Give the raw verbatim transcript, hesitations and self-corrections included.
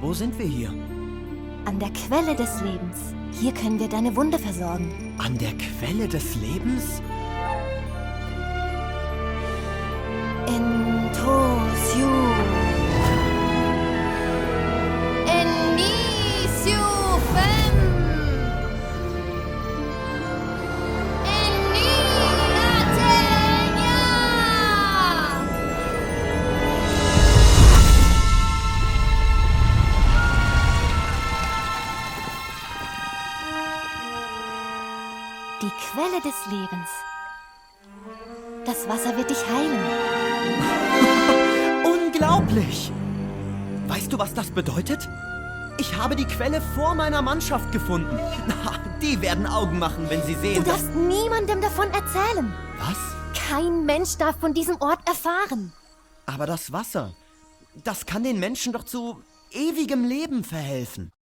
Wo sind wir hier? An der Quelle des Lebens. Hier können wir deine Wunde versorgen. An der Quelle des Lebens? Intosiu. Enisiu fem. Eniatenia. Die Quelle des Lebens. Das Wasser wird dich heilen. Unglaublich! Weißt du, was das bedeutet? Ich habe die Quelle vor meiner Mannschaft gefunden. Na, die werden Augen machen, wenn sie sehen, Du dass... darfst niemandem davon erzählen. Was? Kein Mensch darf von diesem Ort erfahren. Aber das Wasser, das kann den Menschen doch zu ewigem Leben verhelfen.